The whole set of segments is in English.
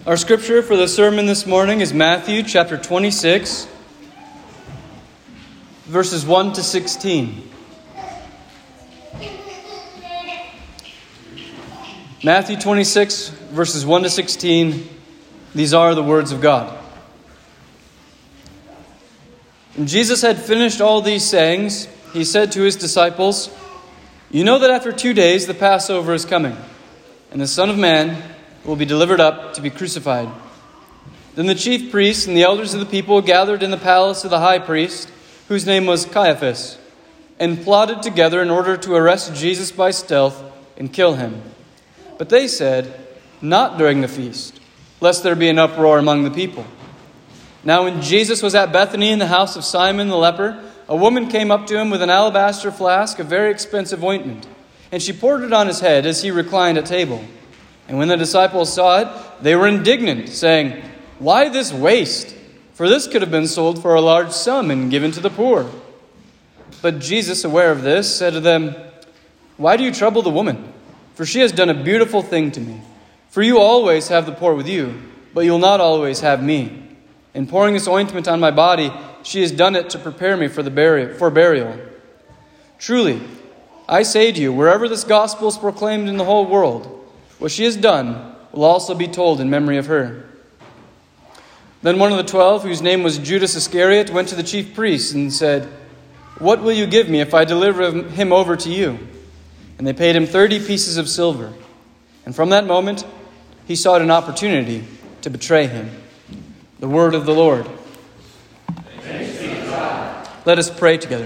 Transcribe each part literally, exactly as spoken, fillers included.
Our scripture for the sermon this morning is Matthew chapter twenty-six, verses one to sixteen. Matthew twenty-six, verses one to sixteen. These are the words of God. When Jesus had finished all these sayings, he said to his disciples, "You know that after two days the Passover is coming, and the Son of Man will be delivered up to be crucified." Then the chief priests and the elders of the people gathered in the palace of the high priest, whose name was Caiaphas, and plotted together in order to arrest Jesus by stealth and kill him. But they said, "Not during the feast, lest there be an uproar among the people." Now when Jesus was at Bethany in the house of Simon the leper, a woman came up to him with an alabaster flask of very expensive ointment, and she poured it on his head as he reclined at table. And when the disciples saw it, they were indignant, saying, "Why this waste? For this could have been sold for a large sum and given to the poor." But Jesus, aware of this, said to them, "Why do you trouble the woman? For she has done a beautiful thing to me. For you always have the poor with you, but you will not always have me. In pouring this ointment on my body, she has done it to prepare me for the burial, for burial. Truly, I say to you, wherever this gospel is proclaimed in the whole world, what she has done will also be told in memory of her." Then one of the twelve, whose name was Judas Iscariot, went to the chief priests and said, "What will you give me if I deliver him over to you?" And they paid him thirty pieces of silver. And from that moment, he sought an opportunity to betray him. The word of the Lord. Thanks be to God. Let us pray together.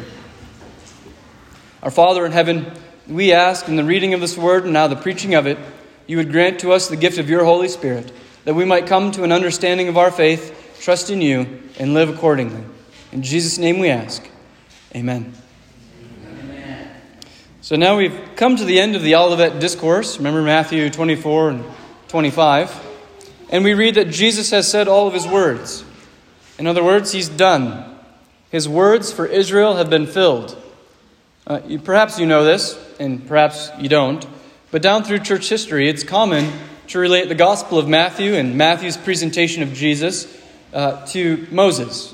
Our Father in heaven, we ask in the reading of this word and now the preaching of it, you would grant to us the gift of your Holy Spirit, that we might come to an understanding of our faith, trust in you, and live accordingly. In Jesus' name we ask. Amen. Amen. So now we've come to the end of the Olivet Discourse. Remember Matthew twenty-four and twenty-five. And we read that Jesus has said all of his words. In other words, he's done. His words for Israel have been filled. Uh, you, perhaps you know this, and perhaps you don't. But down through church history, it's common to relate the Gospel of Matthew and Matthew's presentation of Jesus uh, to Moses.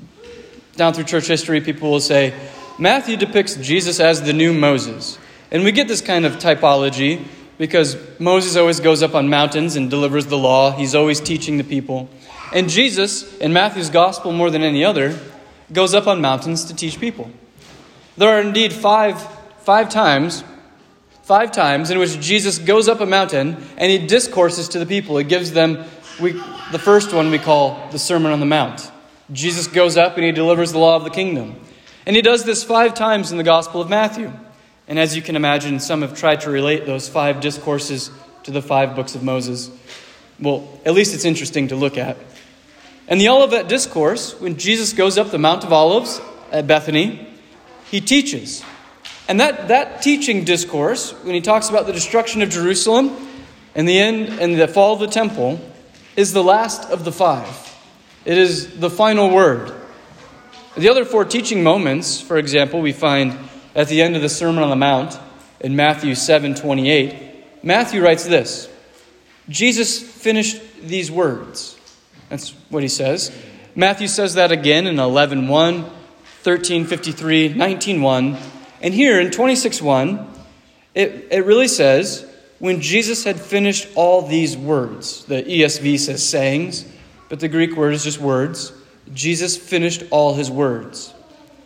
Down through church history, people will say, Matthew depicts Jesus as the new Moses. And we get this kind of typology because Moses always goes up on mountains and delivers the law. He's always teaching the people. And Jesus, in Matthew's Gospel more than any other, goes up on mountains to teach people. There are indeed five, five times Five times in which Jesus goes up a mountain and he discourses to the people. He gives them, we, the first one we call the Sermon on the Mount. Jesus goes up and he delivers the law of the kingdom. And he does this five times in the Gospel of Matthew. And as you can imagine, some have tried to relate those five discourses to the five books of Moses. Well, at least it's interesting to look at. And the Olivet Discourse, when Jesus goes up the Mount of Olives at Bethany, he teaches. And that, that teaching discourse, when he talks about the destruction of Jerusalem and the end and the fall of the temple, is the last of the five. It is the final word. The other four teaching moments, for example, we find at the end of the Sermon on the Mount in Matthew seven twenty-eight. Matthew writes this: Jesus finished these words. That's what he says. Matthew says that again in eleven one, thirteen fifty-three, nineteen one. And here in twenty-six one, it, it really says, when Jesus had finished all these words. The E S V says sayings, but the Greek word is just words. Jesus finished all his words.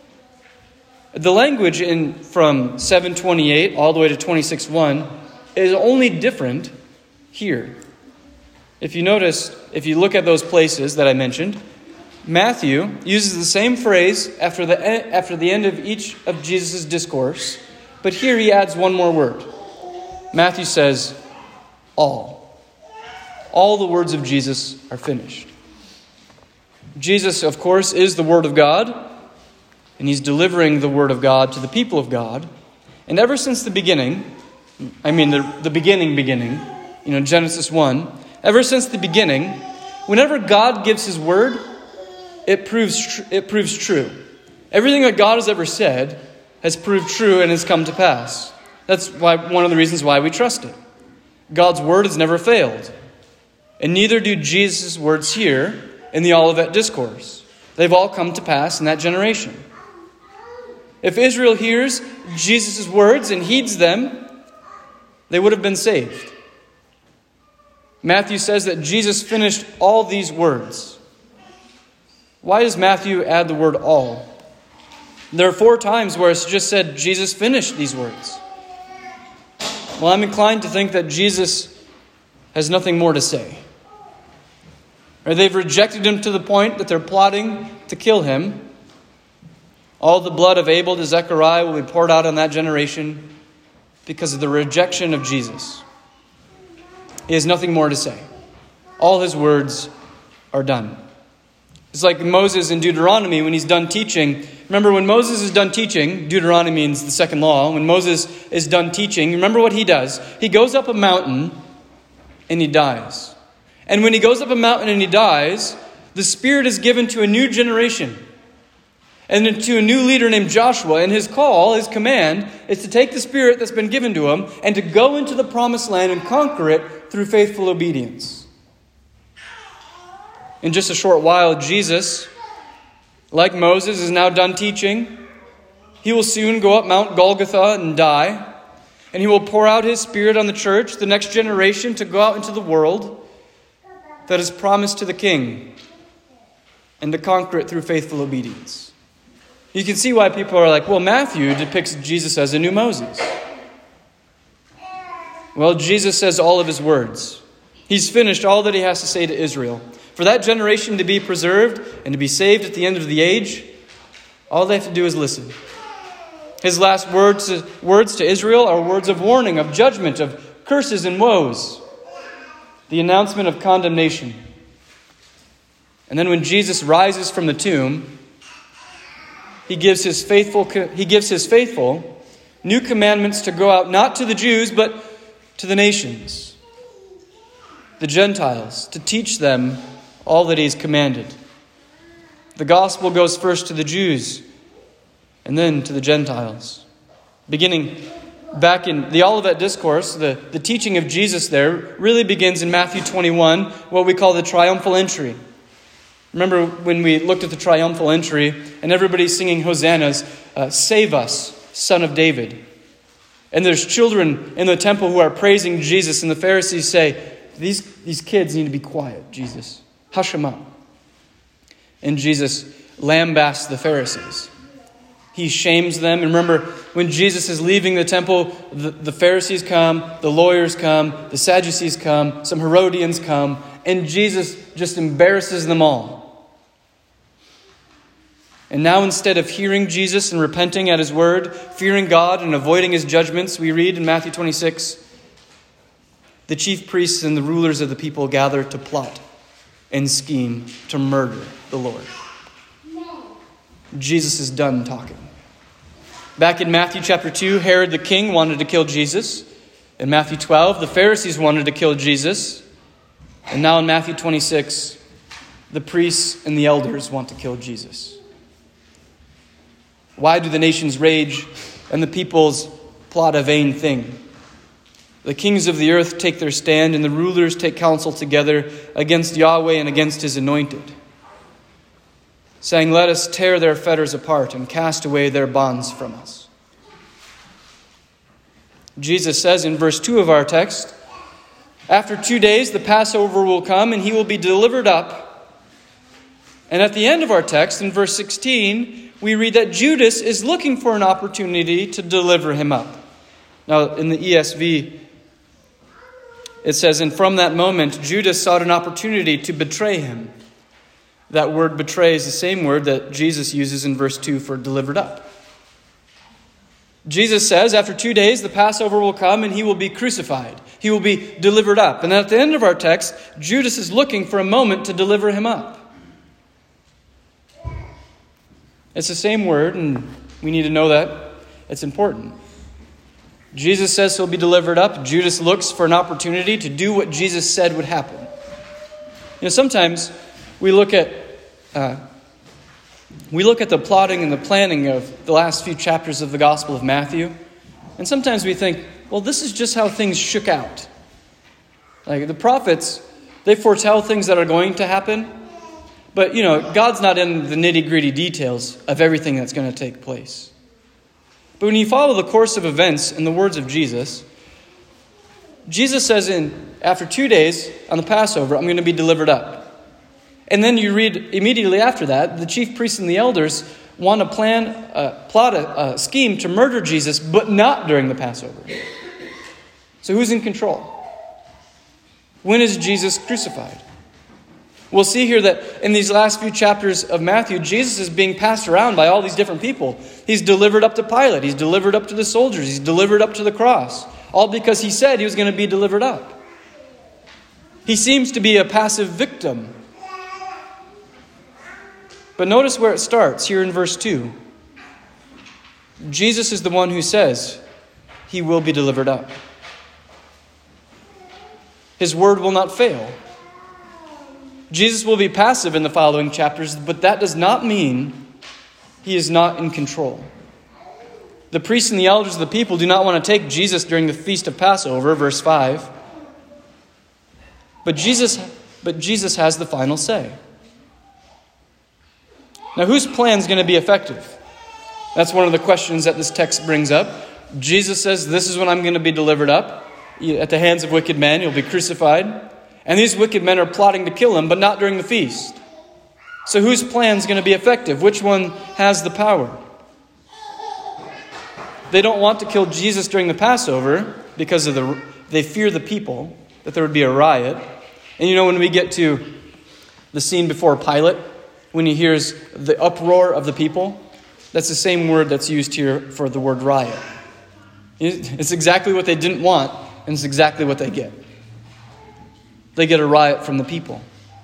The language in from seven twenty-eight all the way to twenty-six one is only different here. If you notice, if you look at those places that I mentioned, Matthew uses the same phrase after the after the end of each of Jesus' discourse, but here he adds one more word. Matthew says, all. All the words of Jesus are finished. Jesus, of course, is the Word of God, and he's delivering the Word of God to the people of God. And ever since the beginning, I mean the, the beginning beginning, you know, Genesis one, ever since the beginning, whenever God gives his word, it proves tr- it proves true. Everything that God has ever said has proved true and has come to pass. That's why one of the reasons why we trust it. God's word has never failed. And neither do Jesus' words here in the Olivet Discourse. They've all come to pass in that generation. If Israel hears Jesus' words and heeds them, they would have been saved. Matthew says that Jesus finished all these words. Why does Matthew add the word all? There are four times where it's just said Jesus finished these words. Well, I'm inclined to think that Jesus has nothing more to say. Or they've rejected him to the point that they're plotting to kill him. All the blood of Abel to Zechariah will be poured out on that generation because of the rejection of Jesus. He has nothing more to say. All his words are done. It's like Moses in Deuteronomy when he's done teaching. Remember, when Moses is done teaching, Deuteronomy means the second law. When Moses is done teaching, remember what he does. He goes up a mountain and he dies. And when he goes up a mountain and he dies, the Spirit is given to a new generation. And to a new leader named Joshua. And his call, his command, is to take the Spirit that's been given to him and to go into the promised land and conquer it through faithful obedience. In just a short while, Jesus, like Moses, is now done teaching. He will soon go up Mount Golgotha and die. And he will pour out his Spirit on the church, the next generation, to go out into the world that is promised to the King and to conquer it through faithful obedience. You can see why people are like, well, Matthew depicts Jesus as a new Moses. Well, Jesus says all of his words. He's finished all that he has to say to Israel. For that generation to be preserved and to be saved at the end of the age, all they have to do is listen. His last words, words to Israel are words of warning, of judgment, of curses and woes. The announcement of condemnation. And then when Jesus rises from the tomb, he gives his faithful, he gives his faithful new commandments to go out not to the Jews, but to the nations, the Gentiles, to teach them all that he's commanded. The gospel goes first to the Jews and then to the Gentiles. Beginning back in the Olivet Discourse, the, the teaching of Jesus there really begins in Matthew twenty-one, what we call the triumphal entry. Remember when we looked at the triumphal entry and everybody's singing hosannas, uh, save us, Son of David. And there's children in the temple who are praising Jesus, and the Pharisees say, these, these kids need to be quiet, Jesus. Hush them up. And Jesus lambasts the Pharisees. He shames them. And remember, when Jesus is leaving the temple, the, the Pharisees come, the lawyers come, the Sadducees come, some Herodians come, and Jesus just embarrasses them all. And now instead of hearing Jesus and repenting at his word, fearing God and avoiding his judgments, we read in Matthew twenty-six, the chief priests and the rulers of the people gather to plot and scheme to murder the Lord. Jesus is done talking. Back in Matthew chapter two, Herod the king wanted to kill Jesus. In Matthew twelve, the Pharisees wanted to kill Jesus. And now in Matthew twenty-six, the priests and the elders want to kill Jesus. Why do the nations rage and the peoples plot a vain thing? The kings of the earth take their stand and the rulers take counsel together against Yahweh and against his anointed, saying, let us tear their fetters apart and cast away their bonds from us. Jesus says in verse two of our text, after two days the Passover will come and he will be delivered up. And at the end of our text, in verse sixteen, we read that Judas is looking for an opportunity to deliver him up. Now, in the E S V, it says, and from that moment, Judas sought an opportunity to betray him. That word betray is the same word that Jesus uses in verse two for delivered up. Jesus says, after two days, the Passover will come and he will be crucified. He will be delivered up. And at the end of our text, Judas is looking for a moment to deliver him up. It's the same word, and we need to know that. It's important. Jesus says he'll be delivered up. Judas looks for an opportunity to do what Jesus said would happen. You know, sometimes we look at uh, we look at the plotting and the planning of the last few chapters of the Gospel of Matthew, and sometimes we think, well, this is just how things shook out. Like the prophets, They foretell things that are going to happen. But, you know, God's not in the nitty-gritty details of everything that's going to take place. But when you follow the course of events in the words of Jesus, Jesus says in after two days on the Passover, I'm going to be delivered up. And then you read immediately after that, the chief priests and the elders want to plan, uh, plot a, a scheme to murder Jesus, but not during the Passover. So who's in control? When is Jesus crucified? We'll see here that in these last few chapters of Matthew, Jesus is being passed around by all these different people. He's delivered up to Pilate. He's delivered up to the soldiers. He's delivered up to the cross. All because he said he was going to be delivered up. He seems to be a passive victim. But notice where it starts, here in verse two. Jesus is the one who says he will be delivered up. His word will not fail. Jesus will be passive in the following chapters, but that does not mean he is not in control. The priests and the elders of the people do not want to take Jesus during the feast of Passover, verse five. But Jesus, but Jesus has the final say. Now, whose plan is going to be effective? That's one of the questions that this text brings up. Jesus says, this is when I'm going to be delivered up. At the hands of wicked men, you'll be crucified. And these wicked men are plotting to kill him, but not during the feast. So whose plan is going to be effective? Which one has the power? They don't want to kill Jesus during the Passover because of the they fear the people, that there would be a riot. And you know, when we get to the scene before Pilate, when he hears the uproar of the people, that's the same word that's used here for the word riot. It's exactly what they didn't want, and it's exactly what they get. They get a riot from the people.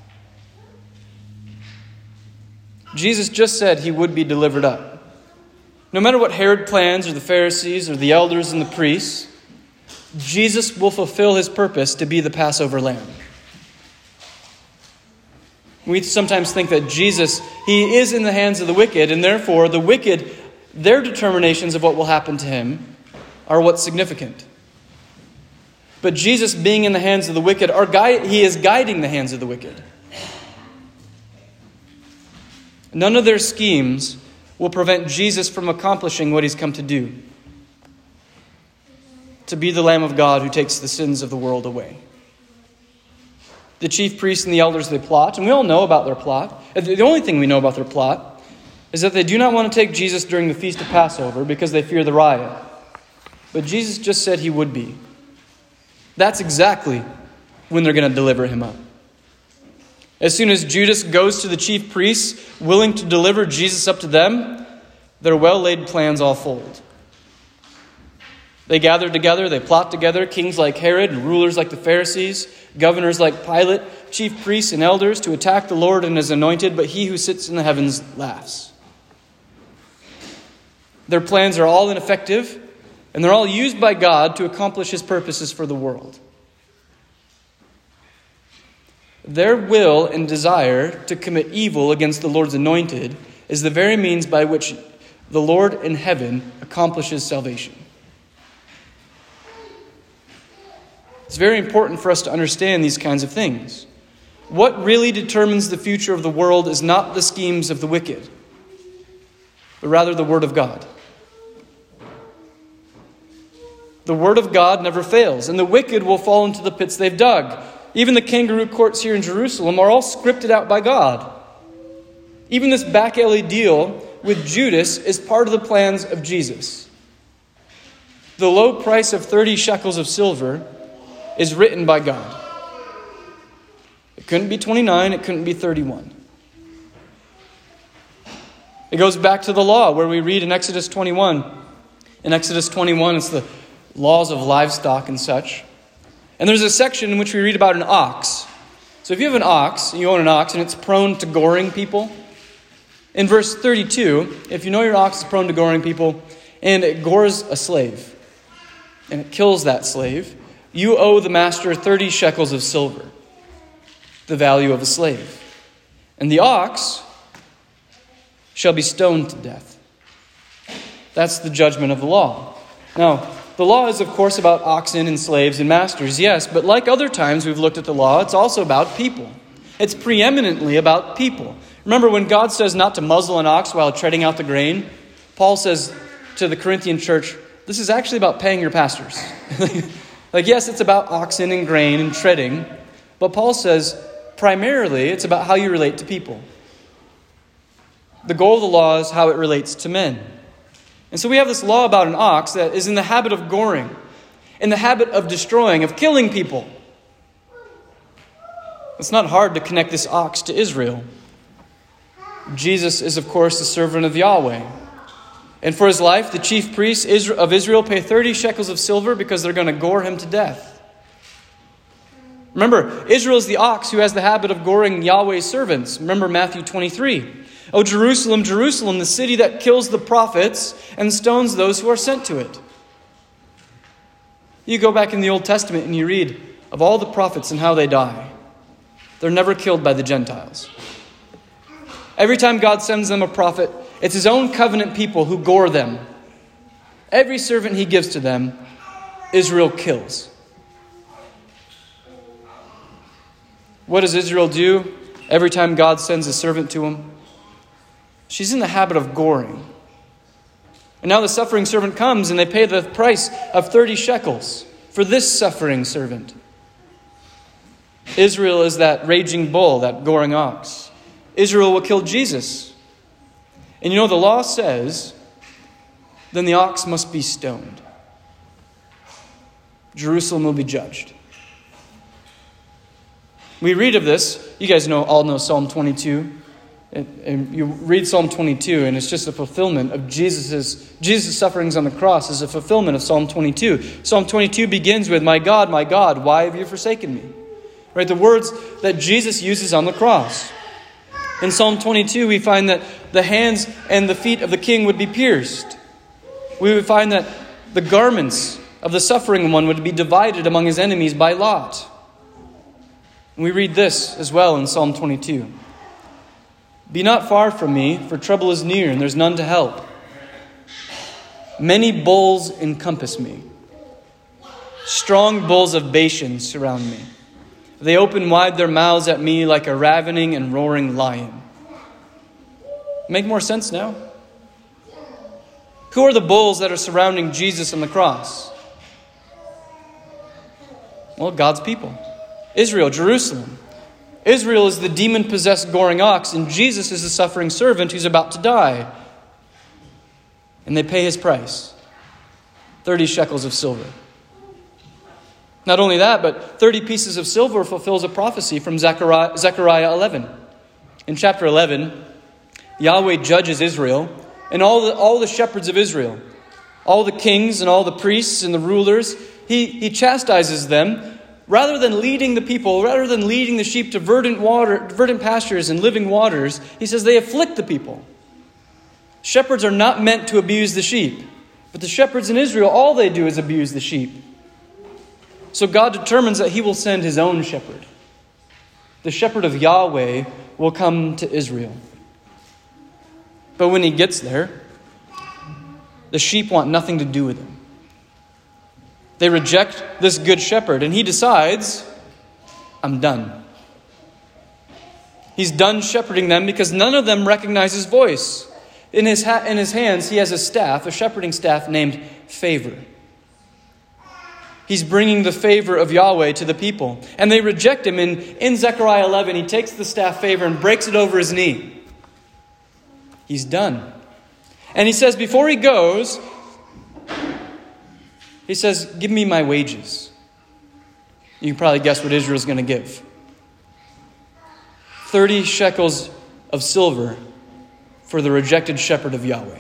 Jesus just said he would be delivered up. No matter what Herod plans, or the Pharisees, or the elders and the priests, Jesus will fulfill his purpose to be the Passover lamb. We sometimes think that Jesus, he is in the hands of the wicked, and therefore the wicked, their determinations of what will happen to him are what's significant. But Jesus being in the hands of the wicked, are guide, he is guiding the hands of the wicked. None of their schemes will prevent Jesus from accomplishing what he's come to do. To be the Lamb of God who takes the sins of the world away. The chief priests and the elders, they plot, and we all know about their plot. The only thing we know about their plot is that they do not want to take Jesus during the Feast of Passover because they fear the riot. But Jesus just said he would be. That's exactly when they're going to deliver him up. As soon as Judas goes to the chief priests, willing to deliver Jesus up to them, their well-laid plans all fold. They gather together, they plot together, kings like Herod and rulers like the Pharisees, governors like Pilate, chief priests and elders to attack the Lord and his anointed, but he who sits in the heavens laughs. Their plans are all ineffective, and they're all used by God to accomplish his purposes for the world. Their will and desire to commit evil against the Lord's anointed is the very means by which the Lord in heaven accomplishes salvation. It's very important for us to understand these kinds of things. What really determines the future of the world is not the schemes of the wicked, but rather the Word of God. The Word of God never fails, and the wicked will fall into the pits they've dug. Even the kangaroo courts here in Jerusalem are all scripted out by God. Even this back alley deal with Judas is part of the plans of Jesus. The low price of thirty shekels of silver is written by God. It couldn't be twenty-nine, it couldn't be thirty-one. It goes back to the law where we read in Exodus twenty-one. In Exodus twenty-one, it's the laws of livestock and such. And there's a section in which we read about an ox. So if you have an ox, you own an ox, and it's prone to goring people. In verse thirty-two, if you know your ox is prone to goring people, and it gores a slave, and it kills that slave, you owe the master thirty shekels of silver, the value of a slave. And the ox shall be stoned to death. That's the judgment of the law. Now, The law is, of course, about oxen and slaves and masters, yes, but like other times we've looked at the law, it's also about people. It's preeminently about people. Remember when God says not to muzzle an ox while treading out the grain? Paul says to the Corinthian church, this is actually about paying your pastors. Like, yes, it's about oxen and grain and treading, but Paul says primarily it's about how you relate to people. The goal of the law is how it relates to men. And so we have this law about an ox that is in the habit of goring, in the habit of destroying, of killing people. It's not hard to connect this ox to Israel. Jesus is, of course, the servant of Yahweh. And for his life, the chief priests of Israel pay thirty shekels of silver because they're going to gore him to death. Remember, Israel is the ox who has the habit of goring Yahweh's servants. Remember Matthew twenty-three. O Jerusalem, Jerusalem, the city that kills the prophets and stones those who are sent to it. You go back in the Old Testament and you read of all the prophets and how they die. They're never killed by the Gentiles. Every time God sends them a prophet, it's his own covenant people who gore them. Every servant he gives to them, Israel kills. What does Israel do every time God sends a servant to him? She's in the habit of goring. And now the suffering servant comes and they pay the price of thirty shekels for this suffering servant. Israel is that raging bull, that goring ox. Israel will kill Jesus. And you know, the law says, then the ox must be stoned. Jerusalem will be judged. We read of this. You guys know, all know Psalm twenty-two. And, and you read Psalm twenty-two, and it's just a fulfillment of Jesus's Jesus' sufferings on the cross is a fulfillment of Psalm twenty-two. Psalm twenty-two begins with, "My God, my God, why have you forsaken me?" Right, the words that Jesus uses on the cross. In Psalm twenty-two, we find that the hands and the feet of the king would be pierced. We would find that the garments of the suffering one would be divided among his enemies by lot. And we read this as well in Psalm twenty-two. "Be not far from me, for trouble is near, and there's none to help. Many bulls encompass me. Strong bulls of Bashan surround me. They open wide their mouths at me like a ravening and roaring lion." Make more sense now? Who are the bulls that are surrounding Jesus on the cross? Well, God's people. Israel, Jerusalem. Israel is the demon-possessed goring ox, and Jesus is the suffering servant who's about to die. And they pay his price. thirty shekels of silver. Not only that, but thirty pieces of silver fulfills a prophecy from Zechariah, Zechariah eleven. In chapter eleven, Yahweh judges Israel and all the, all the shepherds of Israel, all the kings and all the priests and the rulers. He, he chastises them. Rather than leading the people, rather than leading the sheep to verdant water, verdant pastures and living waters, he says they afflict the people. Shepherds are not meant to abuse the sheep. But the shepherds in Israel, all they do is abuse the sheep. So God determines that he will send his own shepherd. The shepherd of Yahweh will come to Israel. But when he gets there, the sheep want nothing to do with him. They reject this good shepherd, and he decides, I'm done. He's done shepherding them because none of them recognize his voice. In his, ha- in his hands, he has a staff, a shepherding staff named Favor. He's bringing the favor of Yahweh to the people. And they reject him. And in Zechariah eleven, he takes the staff Favor and breaks it over his knee. He's done. And he says before he goes, he says, give me my wages. You can probably guess what Israel's going to give. thirty shekels of silver for the rejected shepherd of Yahweh.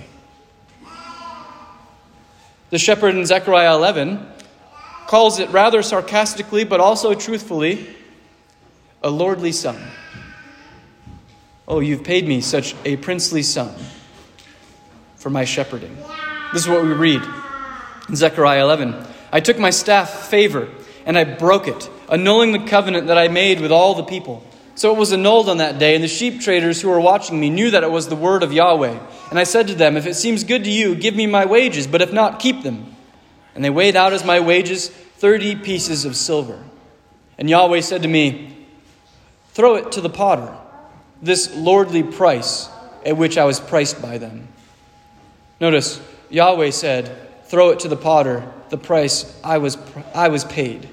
The shepherd in Zechariah eleven calls it rather sarcastically, but also truthfully, a lordly sum. Oh, you've paid me such a princely sum for my shepherding. This is what we read in Zechariah eleven. I took my staff Favor and I broke it, annulling the covenant that I made with all the people. So it was annulled on that day, and the sheep traders who were watching me knew that it was the word of Yahweh. And I said to them, if it seems good to you, give me my wages, but if not, keep them. And they weighed out as my wages thirty pieces of silver. And Yahweh said to me, throw it to the potter, this lordly price at which I was priced by them. Notice, Yahweh said, throw it to the potter, the price I was I was paid.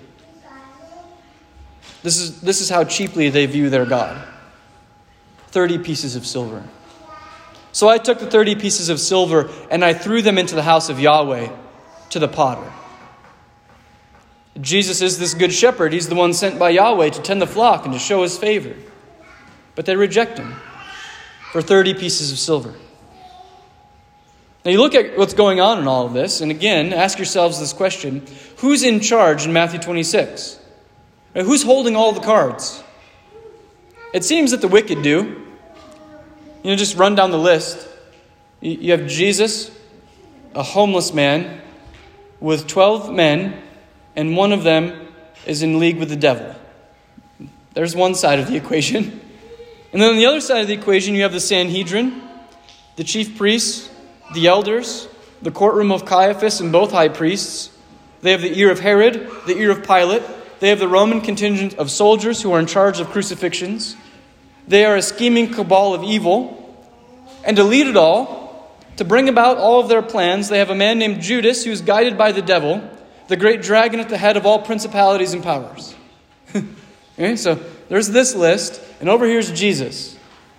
This is, this is how cheaply they view their God. thirty pieces of silver. So I took the thirty pieces of silver and I threw them into the house of Yahweh to the potter. Jesus is this good shepherd. He's the one sent by Yahweh to tend the flock and to show his favor. But they reject him for thirty pieces of silver. Now you look at what's going on in all of this, and again, ask yourselves this question. Who's in charge in Matthew twenty-six? Who's holding all the cards? It seems that the wicked do. You know, just run down the list. You have Jesus, a homeless man, with twelve men, and one of them is in league with the devil. There's one side of the equation. And then on the other side of the equation, you have the Sanhedrin, the chief priests, the elders, the courtroom of Caiaphas and both high priests. They have the ear of Herod, the ear of Pilate. They have the Roman contingent of soldiers who are in charge of crucifixions. They are a scheming cabal of evil. And to lead it all, to bring about all of their plans, they have a man named Judas who's guided by the devil, the great dragon at the head of all principalities and powers. Okay, so there's this list, and over here's Jesus.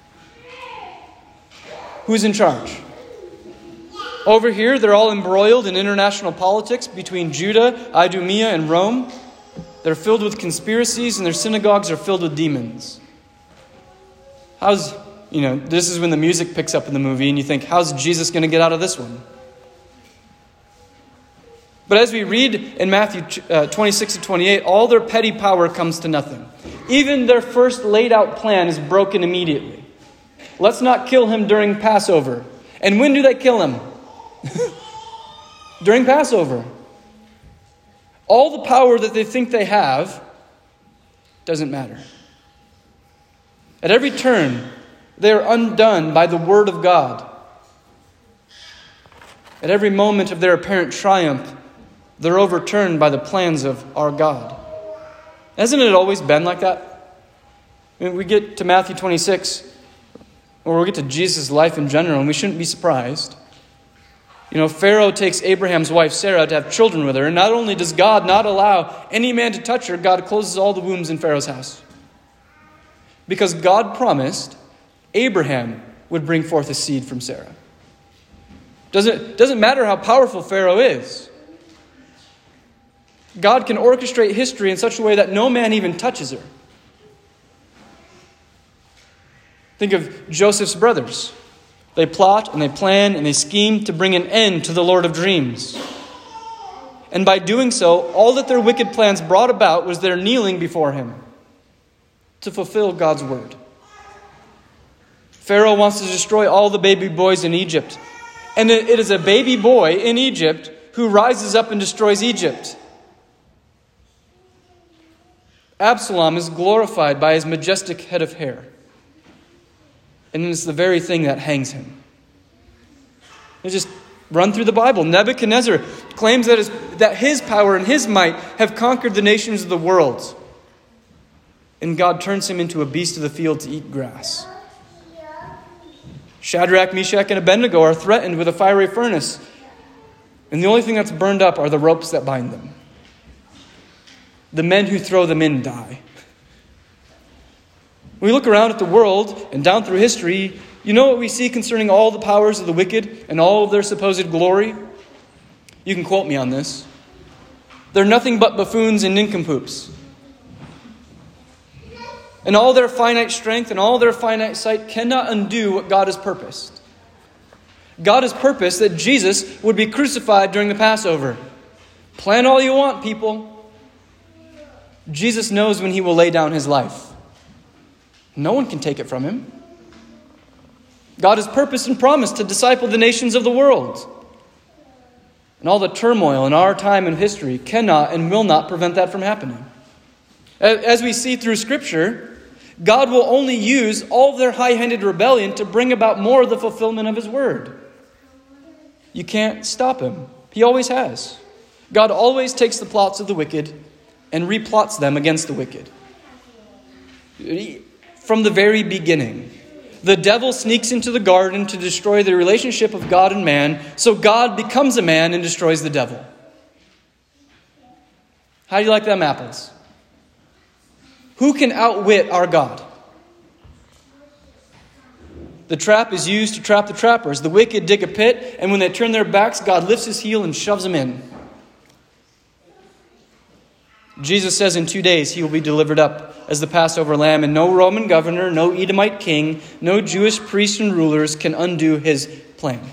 Who's in charge? Over here, they're all embroiled in international politics between Judah, Idumea, and Rome. They're filled with conspiracies, and their synagogues are filled with demons. How's, you know, this is when the music picks up in the movie, and you think, how's Jesus going to get out of this one? But as we read in Matthew uh, twenty-six to twenty-eight, all their petty power comes to nothing. Even their first laid out plan is broken immediately. Let's not kill him during Passover. And when do they kill him? During Passover. All the power that they think they have doesn't matter. At every turn, they are undone by the word of God. At every moment of their apparent triumph, they're overturned by the plans of our God. Hasn't it always been like that? I mean, we get to Matthew twenty-six, or we get to Jesus' life in general, and we shouldn't be surprised. You know, Pharaoh takes Abraham's wife Sarah to have children with her, and not only does God not allow any man to touch her, God closes all the wombs in Pharaoh's house. Because God promised Abraham would bring forth a seed from Sarah. Doesn't, doesn't matter how powerful Pharaoh is. God can orchestrate history in such a way that no man even touches her. Think of Joseph's brothers. They plot and they plan and they scheme to bring an end to the Lord of Dreams. And by doing so, all that their wicked plans brought about was their kneeling before him to fulfill God's word. Pharaoh wants to destroy all the baby boys in Egypt. And it is a baby boy in Egypt who rises up and destroys Egypt. Absalom is glorified by his majestic head of hair. And it's the very thing that hangs him. You just run through the Bible. Nebuchadnezzar claims that his, that his power and his might have conquered the nations of the world. And God turns him into a beast of the field to eat grass. Shadrach, Meshach, and Abednego are threatened with a fiery furnace. And the only thing that's burned up are the ropes that bind them. The men who throw them in die. When we look around at the world and down through history, you know what we see concerning all the powers of the wicked and all of their supposed glory? You can quote me on this. They're nothing but buffoons and nincompoops. And all their finite strength and all their finite sight cannot undo what God has purposed. God has purposed that Jesus would be crucified during the Passover. Plan all you want, people. Jesus knows when he will lay down his life. No one can take it from him. God has purposed and promised to disciple the nations of the world. And all the turmoil in our time and history cannot and will not prevent that from happening. As we see through Scripture, God will only use all of their high-handed rebellion to bring about more of the fulfillment of his word. You can't stop him. He always has. God always takes the plots of the wicked and replots them against the wicked. From the very beginning, the devil sneaks into the garden to destroy the relationship of God and man, so God becomes a man and destroys the devil. How do you like them apples? Who can outwit our God? The trap is used to trap the trappers. The wicked dig a pit, and when they turn their backs, God lifts his heel and shoves them in. Jesus says in two days he will be delivered up as the Passover lamb, and no Roman governor, no Edomite king, no Jewish priests and rulers can undo his plan.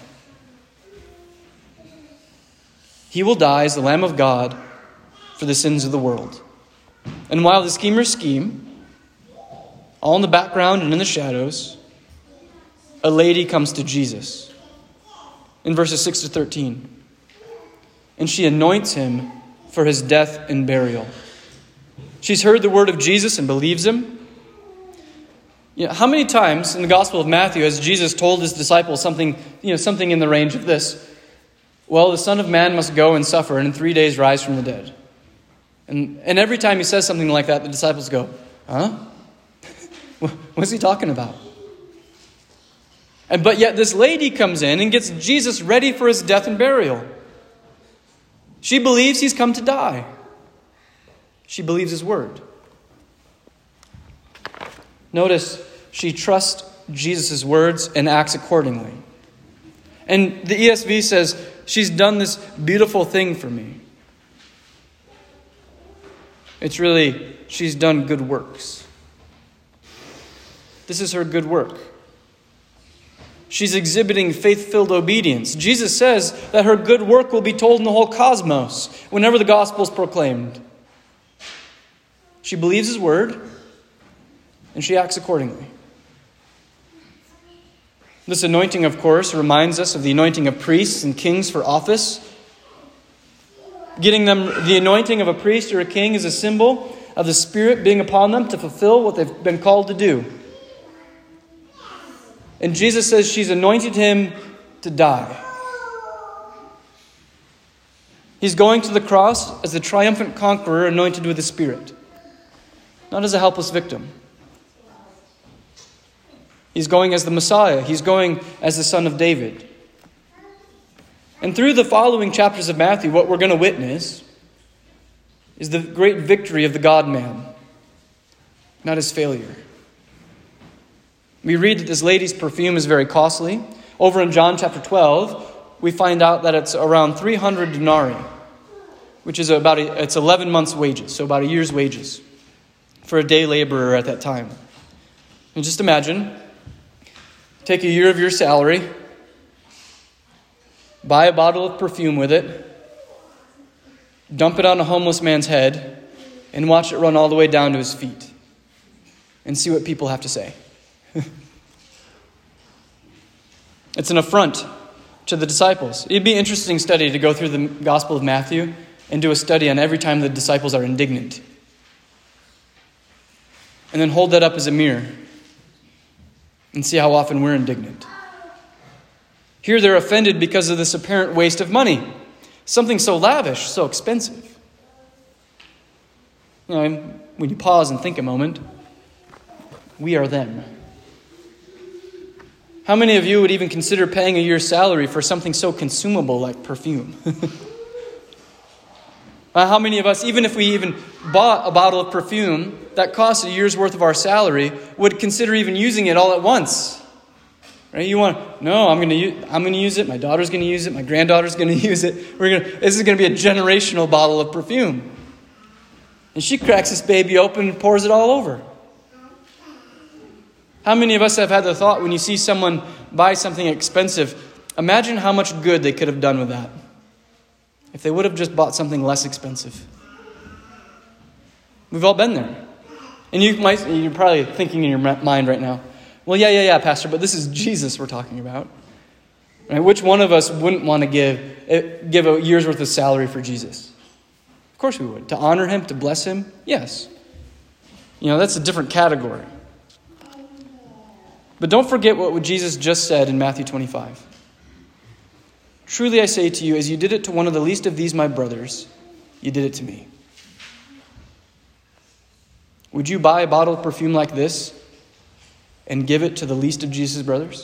He will die as the Lamb of God for the sins of the world. And while the schemers scheme, all in the background and in the shadows, a lady comes to Jesus in verses six to thirteen. And she anoints him for his death and burial. She's heard the word of Jesus and believes him. You know, how many times in the Gospel of Matthew has Jesus told his disciples something, you know, something in the range of this? Well, the Son of Man must go and suffer and in three days rise from the dead. And, and every time he says something like that, the disciples go, huh? What's he talking about? And but yet this lady comes in and gets Jesus ready for his death and burial. She believes he's come to die. She believes his word. Notice she trusts Jesus' words and acts accordingly. And the E S V says, she's done this beautiful thing for me. It's really, she's done good works. This is her good work. She's exhibiting faith-filled obedience. Jesus says that her good work will be told in the whole cosmos whenever the gospel is proclaimed. She believes his word, and she acts accordingly. This anointing, of course, reminds us of the anointing of priests and kings for office. Getting them the anointing of a priest or a king is a symbol of the Spirit being upon them to fulfill what they've been called to do. And Jesus says she's anointed him to die. He's going to the cross as the triumphant conqueror anointed with the Spirit, not as a helpless victim. He's going as the Messiah. He's going as the Son of David. And through the following chapters of Matthew, what we're going to witness is the great victory of the God-man, not his failure. We read that this lady's perfume is very costly. Over in John chapter twelve, we find out that it's around three hundred denarii, which is about a, it's eleven months' wages, so about a year's wages for a day laborer at that time. And just imagine, take a year of your salary, buy a bottle of perfume with it, dump it on a homeless man's head, and watch it run all the way down to his feet, and see what people have to say. It's an affront to the disciples. It'd be an interesting study to go through the Gospel of Matthew and do a study on every time the disciples are indignant. And then hold that up as a mirror and see how often we're indignant. Here they're offended because of this apparent waste of money. Something so lavish, so expensive. You know, when you pause and think a moment, we are them. How many of you would even consider paying a year's salary for something so consumable like perfume? How many of us, even if we even bought a bottle of perfume that costs a year's worth of our salary, would consider even using it all at once? Right? You want, no, I'm going to use, I'm going to use it. My daughter's going to use it. My granddaughter's going to use it. We're going to, this is going to be a generational bottle of perfume. And she cracks this baby open and pours it all over. How many of us have had the thought when you see someone buy something expensive, imagine how much good they could have done with that if they would have just bought something less expensive. We've all been there. And you might, you're probably thinking in your mind right now, well, yeah, yeah, yeah, Pastor, but this is Jesus we're talking about. Right? Which one of us wouldn't want to give, give a year's worth of salary for Jesus? Of course we would. To honor him, to bless him, yes. You know, that's a different category. But don't forget what Jesus just said in Matthew twenty-five. Truly I say to you, as you did it to one of the least of these my brothers, you did it to me. Would you buy a bottle of perfume like this and give it to the least of Jesus' brothers?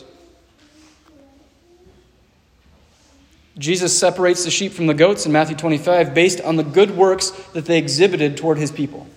Jesus separates the sheep from the goats in Matthew twenty-five based on the good works that they exhibited toward his people.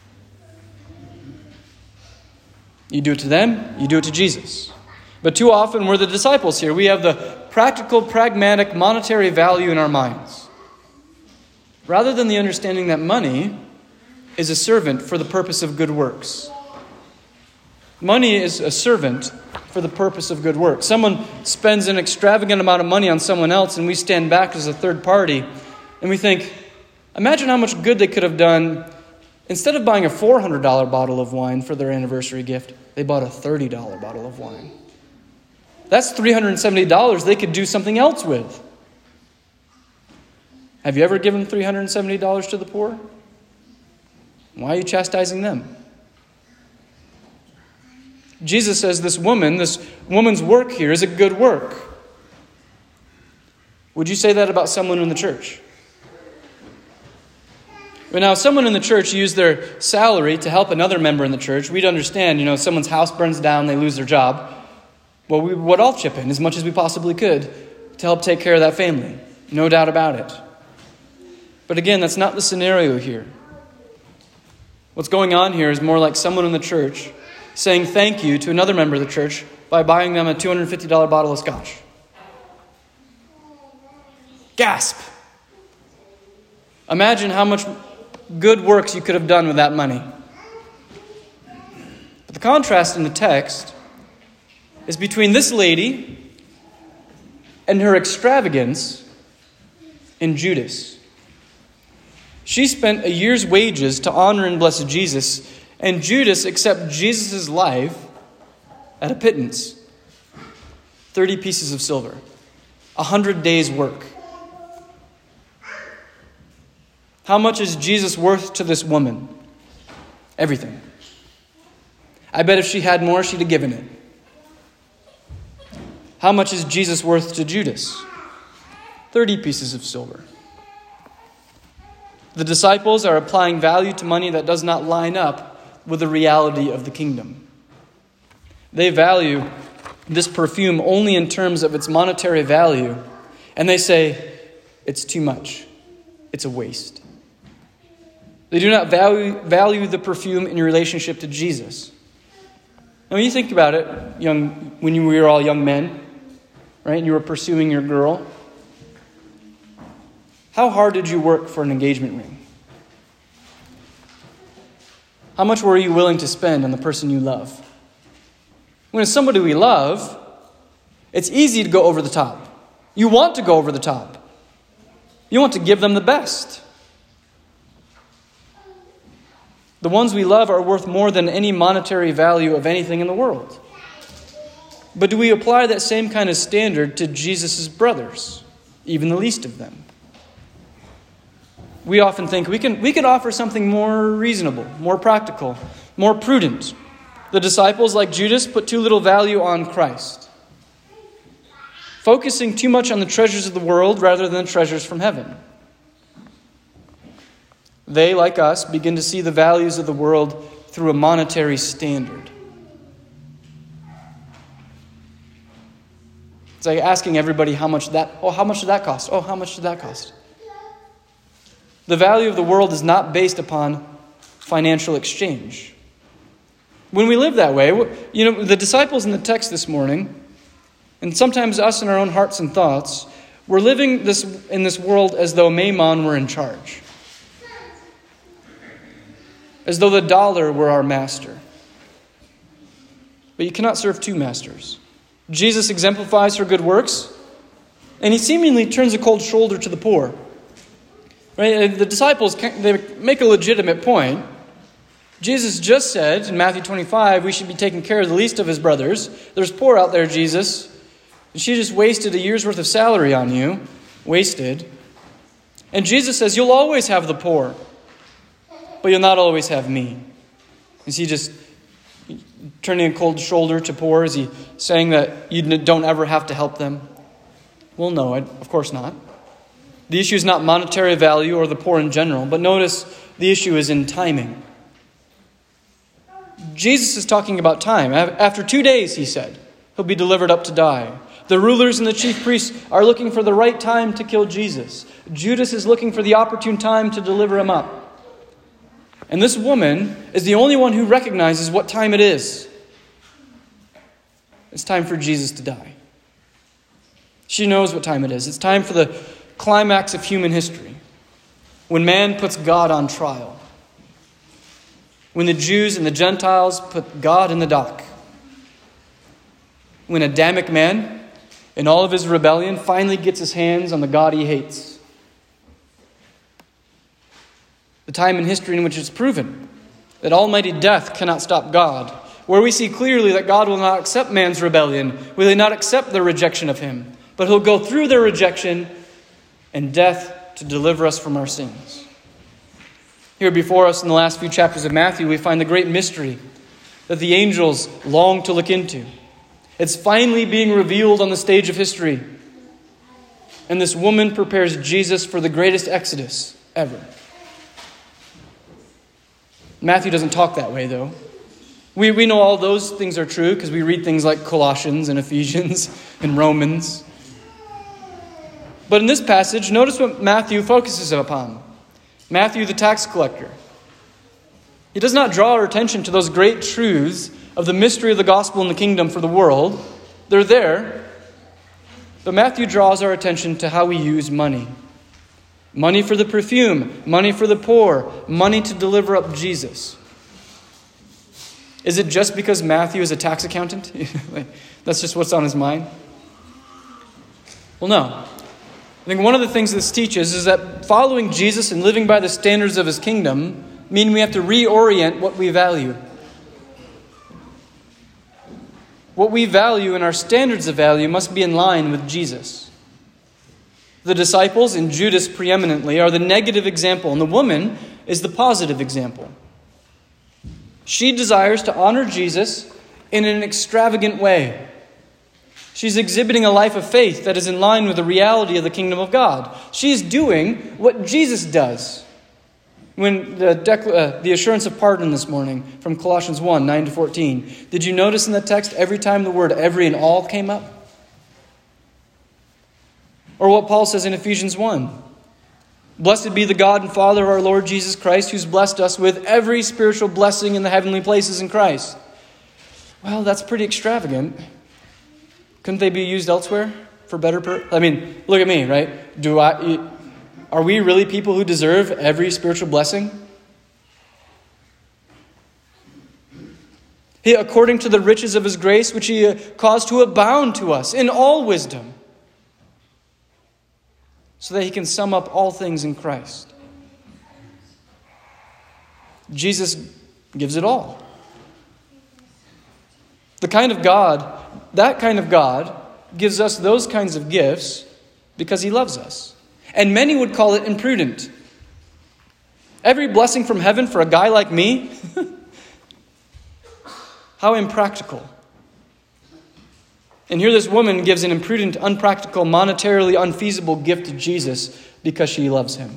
You do it to them, you do it to Jesus. But too often we're the disciples here. We have the practical, pragmatic, monetary value in our minds, rather than the understanding that money is a servant for the purpose of good works. Money is a servant for the purpose of good work. Someone spends an extravagant amount of money on someone else, and we stand back as a third party, and we think, imagine how much good they could have done. Instead of buying a four hundred dollars bottle of wine for their anniversary gift, they bought a thirty dollars bottle of wine. That's three hundred seventy dollars they could do something else with. Have you ever given three hundred seventy dollars to the poor? Why are you chastising them? Jesus says this woman, this woman's work here is a good work. Would you say that about someone in the church? But now, if someone in the church used their salary to help another member in the church, we'd understand, you know, someone's house burns down, they lose their job. Well, we would all chip in as much as we possibly could to help take care of that family. No doubt about it. But again, that's not the scenario here. What's going on here is more like someone in the church saying thank you to another member of the church by buying them a two hundred fifty dollars bottle of scotch. Gasp! Imagine how much good works you could have done with that money. But the contrast in the text is between this lady and her extravagance in Judas. She spent a year's wages to honor and bless Jesus, and Judas accepted Jesus' life at a pittance. thirty pieces of silver. A hundred days' work. How much is Jesus worth to this woman? Everything. I bet if she had more, she'd have given it. How much is Jesus worth to Judas? thirty pieces of silver. The disciples are applying value to money that does not line up with the reality of the kingdom. They value this perfume only in terms of its monetary value, and they say, it's too much. It's a waste. They do not value, value the perfume in relationship to Jesus. Now, when you think about it, young, when you were all young men, right, and you were pursuing your girl, how hard did you work for an engagement ring? How much were you willing to spend on the person you love? When it's somebody we love, it's easy to go over the top. You want to go over the top. You want to give them the best. The ones we love are worth more than any monetary value of anything in the world. But do we apply that same kind of standard to Jesus' brothers, even the least of them? We often think we can we can offer something more reasonable, more practical, more prudent. The disciples, like Judas, put too little value on Christ, focusing too much on the treasures of the world rather than the treasures from heaven. They, like us, begin to see the values of the world through a monetary standard. It's like asking everybody how much that, oh, how much did that cost? Oh, how much did that cost? The value of the world is not based upon financial exchange. When we live that way, you know, the disciples in the text this morning, and sometimes us in our own hearts and thoughts, we're living this in this world as though Mammon were in charge. As though the dollar were our master. But you cannot serve two masters. Jesus exemplifies her good works, and he seemingly turns a cold shoulder to the poor. Right? The disciples, they make a legitimate point. Jesus just said in Matthew twenty-five, we should be taking care of the least of his brothers. There's poor out there, Jesus. And she just wasted a year's worth of salary on you. Wasted. And Jesus says, you'll always have the poor, but you'll not always have me. Is he just turning a cold shoulder to poor? Is he saying that you don't ever have to help them? Well, no, of course not. The issue is not monetary value or the poor in general, but notice the issue is in timing. Jesus is talking about time. After two days, he said, he'll be delivered up to die. The rulers and the chief priests are looking for the right time to kill Jesus. Judas is looking for the opportune time to deliver him up. And this woman is the only one who recognizes what time it is. It's time for Jesus to die. She knows what time it is. It's time for the climax of human history, when man puts God on trial. When the Jews and the Gentiles put God in the dock. When Adamic man, in all of his rebellion, finally gets his hands on the God he hates. The time in history in which it's proven that almighty death cannot stop God. Where we see clearly that God will not accept man's rebellion, will he not accept their rejection of him, but he'll go through their rejection and death to deliver us from our sins. Here before us in the last few chapters of Matthew, we find the great mystery that the angels long to look into. It's finally being revealed on the stage of history. And this woman prepares Jesus for the greatest exodus ever. Matthew doesn't talk that way, though. We, we know all those things are true because we read things like Colossians and Ephesians and Romans. But in this passage, notice what Matthew focuses upon. Matthew, the tax collector. He does not draw our attention to those great truths of the mystery of the gospel and the kingdom for the world. They're there. But Matthew draws our attention to how we use money. Money for the perfume, money for the poor, money to deliver up Jesus. Is it just because Matthew is a tax accountant? That's just what's on his mind? Well, no. I think one of the things this teaches is that following Jesus and living by the standards of his kingdom mean we have to reorient what we value. What we value and our standards of value must be in line with Jesus. The disciples, and Judas preeminently, are the negative example, and the woman is the positive example. She desires to honor Jesus in an extravagant way. She's exhibiting a life of faith that is in line with the reality of the kingdom of God. She's doing what Jesus does. When the, decla- uh, the assurance of pardon this morning from Colossians one, nine to fourteen, did you notice in the text every time the word every and all came up? Or what Paul says in Ephesians one. Blessed be the God and Father of our Lord Jesus Christ, who's blessed us with every spiritual blessing in the heavenly places in Christ. Well, that's pretty extravagant. Couldn't they be used elsewhere for better purpose? I mean, look at me, right? Do I... Are we really people who deserve every spiritual blessing? He, according to the riches of his grace, which he caused to abound to us in all wisdom, so that he can sum up all things in Christ. Jesus gives it all. The kind of God, that kind of God, gives us those kinds of gifts because he loves us. And many would call it imprudent. Every blessing from heaven for a guy like me? How impractical. And here this woman gives an imprudent, unpractical, monetarily unfeasible gift to Jesus because she loves him.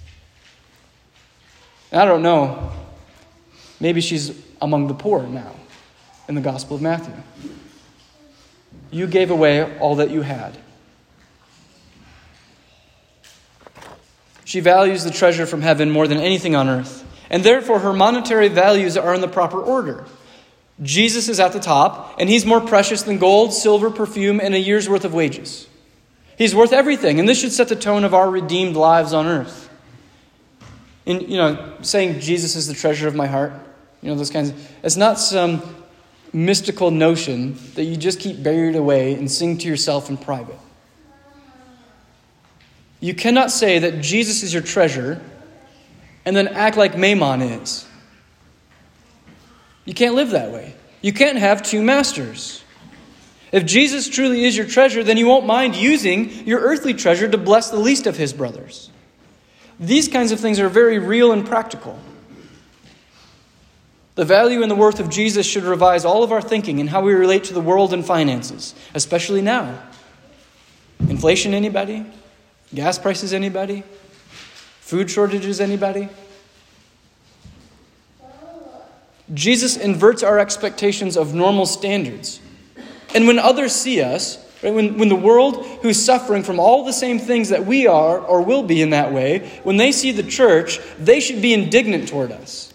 And I don't know. Maybe she's among the poor now in the Gospel of Matthew. You gave away all that you had. She values the treasure from heaven more than anything on earth. And therefore her monetary values are in the proper order. Jesus is at the top, and he's more precious than gold, silver, perfume, and a year's worth of wages. He's worth everything, and this should set the tone of our redeemed lives on earth. And, you know, saying Jesus is the treasure of my heart, you know, those kinds of... It's not some mystical notion that you just keep buried away and sing to yourself in private. You cannot say that Jesus is your treasure and then act like Mammon is. You can't live that way. You can't have two masters. If Jesus truly is your treasure, then you won't mind using your earthly treasure to bless the least of his brothers. These kinds of things are very real and practical. The value and the worth of Jesus should revise all of our thinking and how we relate to the world and finances, especially now. In Inflation, anybody? Gas prices, anybody? Food shortages, anybody? Jesus inverts our expectations of normal standards. And when others see us, right, when, when the world who's suffering from all the same things that we are or will be in that way, when they see the church, they should be indignant toward us.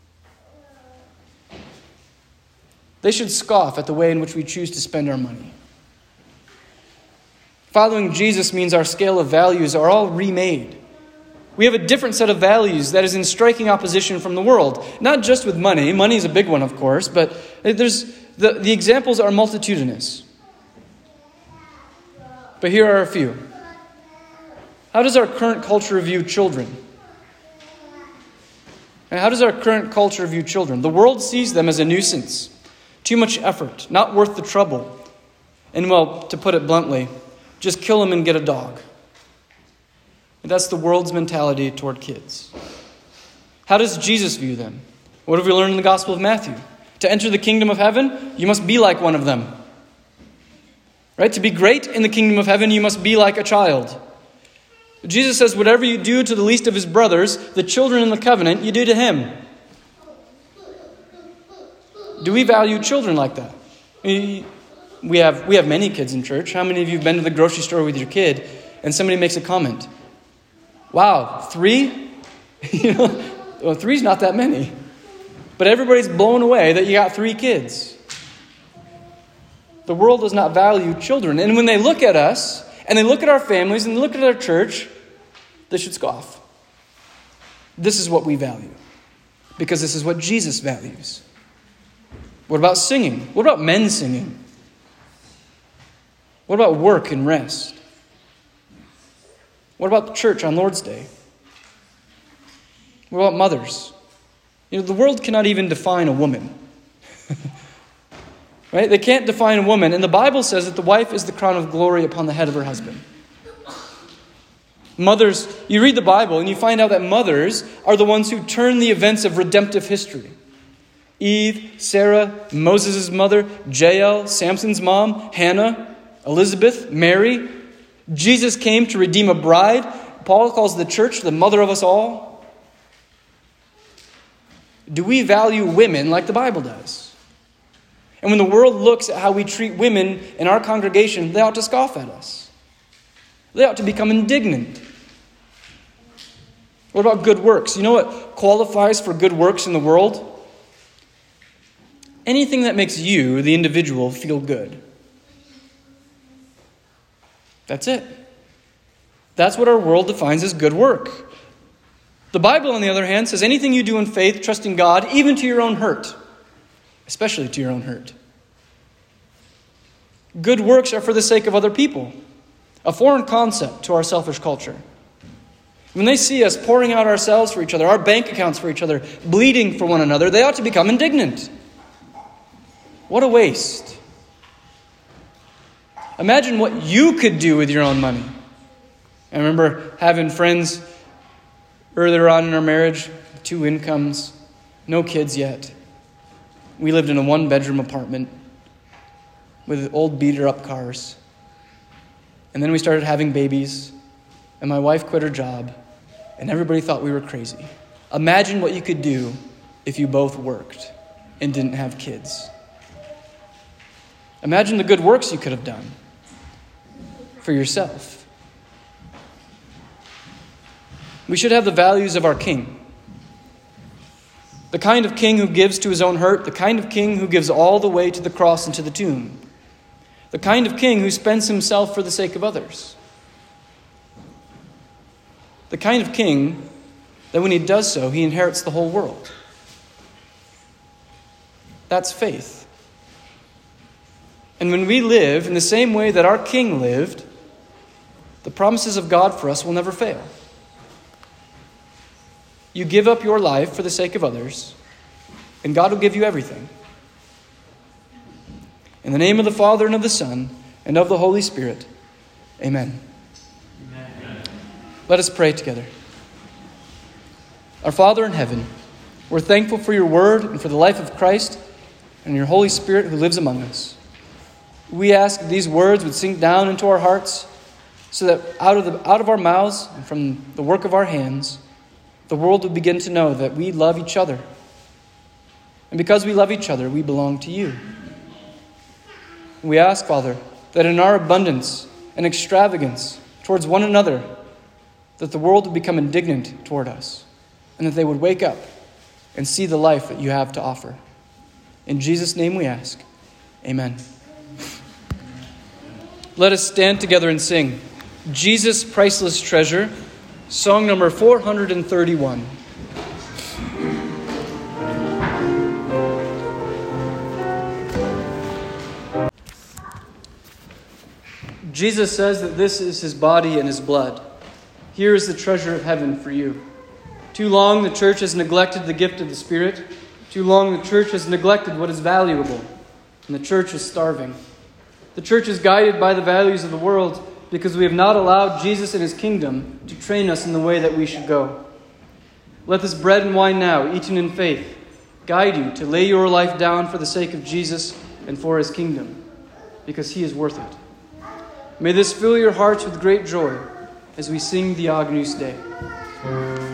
They should scoff at the way in which we choose to spend our money. Following Jesus means our scale of values are all remade. We have a different set of values that is in striking opposition from the world. Not just with money. Money is a big one, of course, but there's the, the examples are multitudinous. But here are a few. How does our current culture view children? And how does our current culture view children? The world sees them as a nuisance. Too much effort, not worth the trouble. And well, to put it bluntly, just kill them and get a dog. And that's the world's mentality toward kids. How does Jesus view them? What have we learned in the Gospel of Matthew? To enter the kingdom of heaven, you must be like one of them. Right? To be great in the kingdom of heaven, you must be like a child. Jesus says, whatever you do to the least of his brothers, the children in the covenant, you do to him. Do we value children like that? We have we have many kids in church. How many of you have been to the grocery store with your kid and somebody makes a comment? Wow, three? you know, well, three's not that many. But everybody's blown away that you got three kids. The world does not value children. And when they look at us, and they look at our families, and they look at our church, they should scoff. This is what we value. Because this is what Jesus values. What about singing? What about men singing? What about work and rest? What about the church on Lord's Day? What about mothers? You know, the world cannot even define a woman. Right? They can't define a woman. And the Bible says that the wife is the crown of glory upon the head of her husband. Mothers, you read the Bible and you find out that mothers are the ones who turn the events of redemptive history. Eve, Sarah, Moses' mother, Jael, Samson's mom, Hannah, Elizabeth, Mary. Jesus came to redeem a bride. Paul calls the church the mother of us all. Do we value women like the Bible does? And when the world looks at how we treat women in our congregation, they ought to scoff at us. They ought to become indignant. What about good works? You know what qualifies for good works in the world? Anything that makes you, the individual, feel good. That's it. That's what our world defines as good work. The Bible, on the other hand, says anything you do in faith, trusting God, even to your own hurt, especially to your own hurt. Good works are for the sake of other people, a foreign concept to our selfish culture. When they see us pouring out ourselves for each other, our bank accounts for each other, bleeding for one another, they ought to become indignant. What a waste. Imagine what you could do with your own money. I remember having friends earlier on in our marriage, two incomes, no kids yet. We lived in a one-bedroom apartment with old beater-up cars. And then we started having babies, and my wife quit her job, and everybody thought we were crazy. Imagine what you could do if you both worked and didn't have kids. Imagine the good works you could have done for yourself. We should have the values of our King. The kind of king who gives to his own hurt, the kind of king who gives all the way to the cross and to the tomb. The kind of king who spends himself for the sake of others. The kind of king that when he does so, he inherits the whole world. That's faith. And when we live in the same way that our King lived, the promises of God for us will never fail. You give up your life for the sake of others, and God will give you everything. In the name of the Father, and of the Son, and of the Holy Spirit, amen. Amen. Let us pray together. Our Father in heaven, we're thankful for your word and for the life of Christ and your Holy Spirit who lives among us. We ask that these words would sink down into our hearts so that out of, the, out of our mouths and from the work of our hands, the world would begin to know that we love each other. And because we love each other, we belong to you. We ask, Father, that in our abundance and extravagance towards one another, that the world would become indignant toward us, and that they would wake up and see the life that you have to offer. In Jesus' name we ask. Amen. Let us stand together and sing Jesus, Priceless Treasure, song number four hundred thirty-one. Jesus says that this is his body and his blood. Here is the treasure of heaven for you. Too long the church has neglected the gift of the Spirit. Too long the church has neglected what is valuable. And the church is starving. The church is guided by the values of the world because we have not allowed Jesus and his kingdom to train us in the way that we should go. Let this bread and wine now, eaten in faith, guide you to lay your life down for the sake of Jesus and for his kingdom, because he is worth it. May this fill your hearts with great joy as we sing the Agnus Dei.